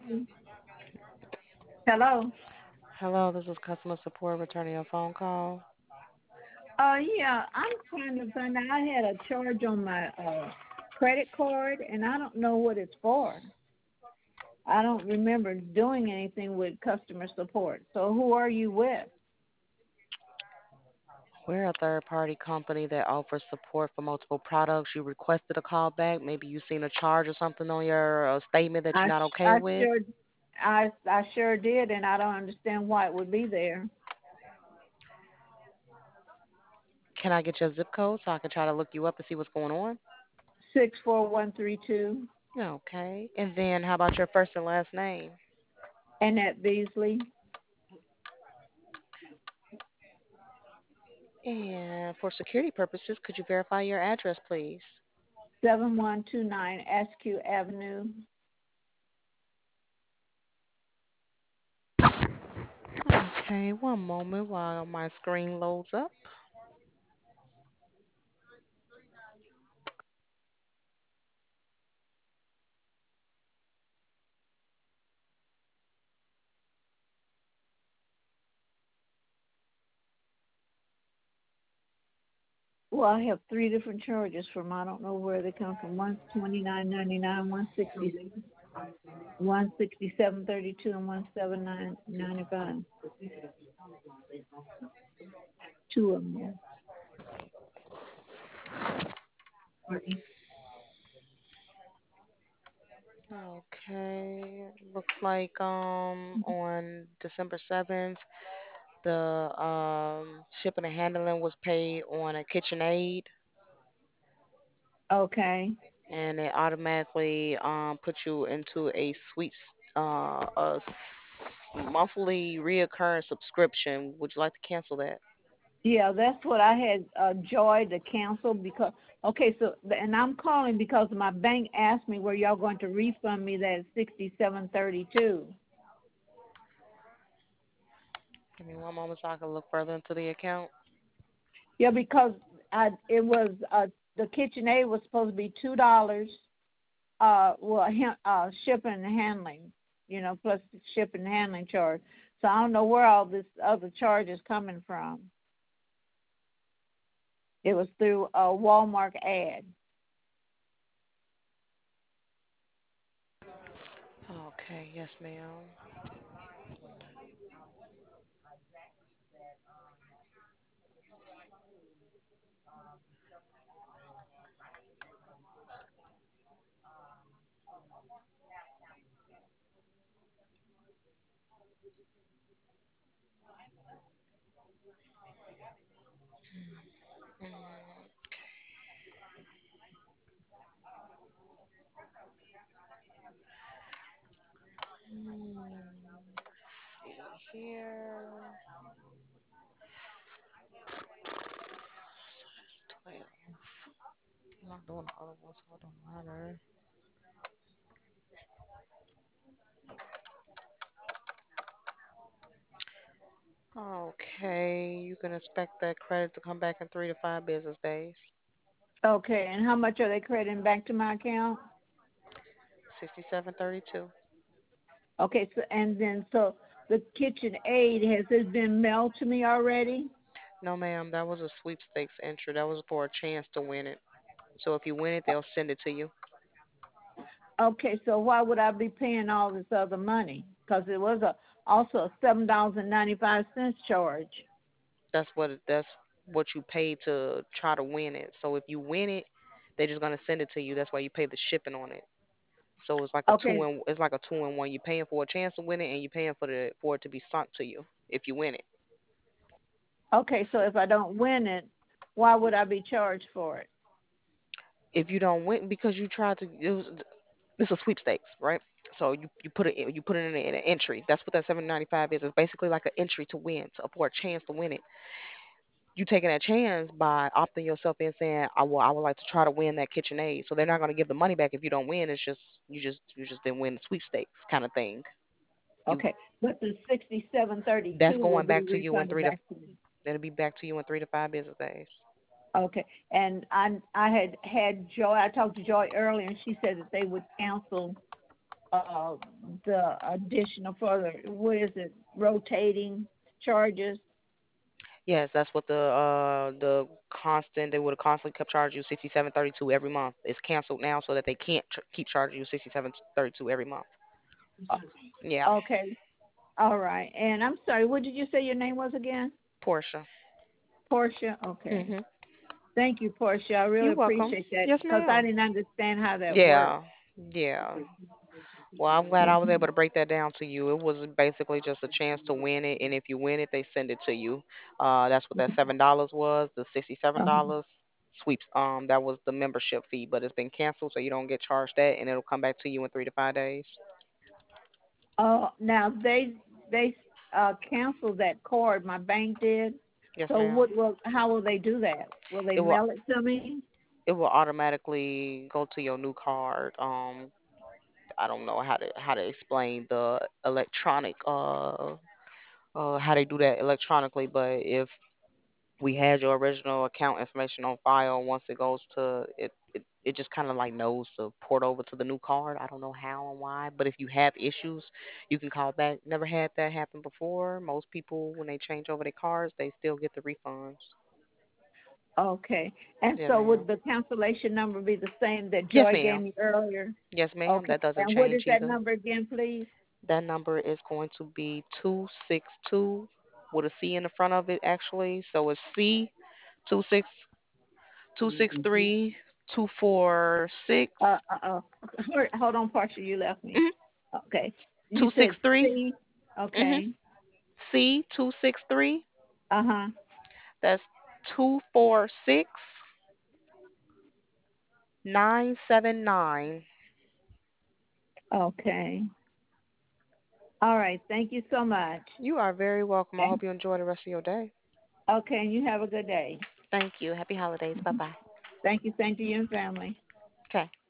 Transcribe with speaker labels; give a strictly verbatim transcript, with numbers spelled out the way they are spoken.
Speaker 1: Hello.
Speaker 2: Hello, this is customer support returning a phone call.
Speaker 1: Uh, yeah, I'm trying to find out. I had a charge on my uh credit card, and I don't know what it's for. I don't remember doing anything with customer support. So who are you with?
Speaker 2: We're a third party company that offers support for multiple products. You requested a call back. Maybe you seen a charge or something on your uh, statement that
Speaker 1: I
Speaker 2: you're not
Speaker 1: sh-
Speaker 2: okay
Speaker 1: I
Speaker 2: with.
Speaker 1: sure I I sure did, and I don't understand why it would be there.
Speaker 2: Can I get your zip code so I can try to look you up and see what's going on?
Speaker 1: Six four one three two.
Speaker 2: Okay. And then how about your first and last name?
Speaker 1: Annette Beasley,
Speaker 2: And for security purposes, could you verify your address, please?
Speaker 1: seven one two nine Askew Avenue.
Speaker 2: Okay, one moment while my screen loads up.
Speaker 1: Well, I have three different charges from. I don't know where they come from. One's twenty nine ninety nine, one sixty, one sixty seven thirty two, and one seven nine ninety five. Two of them.
Speaker 2: Okay, looks like um on December seventh, the um shipping and handling was paid on a KitchenAid,
Speaker 1: Okay.
Speaker 2: and it automatically um put you into a sweet uh a s- monthly reoccurring subscription. Would you like to cancel that?
Speaker 1: Yeah, that's what I had uh, Joy to cancel because. Okay, so and I'm calling because my bank asked me where y'all going to refund me that sixty seven thirty two.
Speaker 2: Give me one moment so I can look further into the account.
Speaker 1: Yeah, because I it was uh the KitchenAid was supposed to be two dollars uh well ha- uh shipping and handling, you know, plus the shipping and handling charge. So I don't know where all this other charge is coming from. It was through a Walmart ad.
Speaker 2: Okay, yes, ma'am. Mm, mm, see here. twelve. I'm not doing the other one, so it don't matter. Okay, you can expect that credit to come back in three to five business days.
Speaker 1: Okay, and how much are they crediting back to my account?
Speaker 2: Sixty-seven thirty-two.
Speaker 1: Okay, so and then so the KitchenAid has it been mailed to me already?
Speaker 2: No, ma'am, that was a sweepstakes entry. That was for a chance to win it. So if you win it, they'll send it to you.
Speaker 1: Okay, so why would I be paying all this other money? Because it was a also a seven dollars and ninety five cents charge.
Speaker 2: That's what it- that's what you pay to try to win it. So if you win it, they're just gonna send it to you. That's why you pay the shipping on it. So it's like a two
Speaker 1: Okay,
Speaker 2: in it's like a two in one. You're paying for a chance to win it, and you're paying for the for it to be sent to you if you win it.
Speaker 1: okay, so if I don't win it, why would I be charged for it?
Speaker 2: If you don't win because you tried to, it was it's a sweepstakes, right? So you you put it in, you put it in, a, in an entry. That's what that seven ninety five is. It's basically like an entry to win, to, for a chance to win it. You taking that chance by opting yourself in, saying, "I will, I would like to try to win that KitchenAid." So they're not going to give the money back if you don't win. It's just you just you just didn't win the sweepstakes kind of thing. You
Speaker 1: Okay, but the sixty seven thirty
Speaker 2: That's
Speaker 1: two will
Speaker 2: going
Speaker 1: be
Speaker 2: back to you in
Speaker 1: refunded
Speaker 2: three to
Speaker 1: back to me.
Speaker 2: that'll be back to you in three to five business days.
Speaker 1: Okay, and I I had had Joy. I talked to Joy earlier, and she said that they would cancel. uh the additional for the what is it rotating charges?
Speaker 2: Yes, that's what the uh the constant they would have constantly kept charging you sixty seven thirty two every month. It's canceled now so that they can't ch- keep charging you sixty seven thirty two every month.
Speaker 1: Uh,
Speaker 2: Yeah,
Speaker 1: okay, all right. And I'm sorry, what did you say your name was again?
Speaker 2: Portia.
Speaker 1: Portia. Okay.
Speaker 2: Mhm.
Speaker 1: Thank you, Portia. I really
Speaker 2: You're welcome.
Speaker 1: appreciate that
Speaker 2: Yes,
Speaker 1: because I
Speaker 2: ma'am.
Speaker 1: didn't understand how that worked.
Speaker 2: Yeah. Yeah. Well, I'm glad I was able to break that down to you. It was basically just a chance to win it, and if you win it, they send it to you. Uh, that's what that seven dollars was. The sixty-seven
Speaker 1: Uh-huh.
Speaker 2: dollars sweeps. Um, that was the membership fee, but it's been canceled, so you don't get charged that, and it'll come back to you in three to five days.
Speaker 1: Oh, now they they uh canceled that card. My bank did.
Speaker 2: Yes,
Speaker 1: So
Speaker 2: ma'am.
Speaker 1: what will how will they do that? Will they
Speaker 2: It will.
Speaker 1: mail it to me?
Speaker 2: It will automatically go to your new card. Um, I don't know how to how to explain the electronic uh uh how they do that electronically, but if we had your original account information on file. Once it goes to it, it, it just kind of like knows to port over to the new card. I don't know how and why, but if you have issues, you can call back. Never had that happen before. Most people, when they change over their cards, they still get the refunds.
Speaker 1: Okay. And
Speaker 2: Yeah,
Speaker 1: so
Speaker 2: ma'am.
Speaker 1: would the cancellation number be the same that
Speaker 2: Yes,
Speaker 1: Joy gave
Speaker 2: ma'am.
Speaker 1: me earlier?
Speaker 2: Yes, ma'am.
Speaker 1: Okay.
Speaker 2: That doesn't
Speaker 1: And what is
Speaker 2: change
Speaker 1: that
Speaker 2: either.
Speaker 1: number again, please?
Speaker 2: That number is going to be two six two with a C in the front of it, actually. So it's C two six two six three two four six.
Speaker 1: Uh uh uh. Hold hold on, Portia, you left me. Okay. You
Speaker 2: Two
Speaker 1: said
Speaker 2: six three.
Speaker 1: C.
Speaker 2: Mhm.
Speaker 1: Okay.
Speaker 2: C two six three.
Speaker 1: Uh huh.
Speaker 2: That's two four six nine seven nine.
Speaker 1: Okay. All right. Thank you so much.
Speaker 2: You are very welcome. I
Speaker 1: Okay.
Speaker 2: hope you enjoy the rest of your day.
Speaker 1: Okay. And you have a good day.
Speaker 2: Thank you. Happy holidays. Bye bye.
Speaker 1: Thank you. Same to you and family.
Speaker 2: Okay.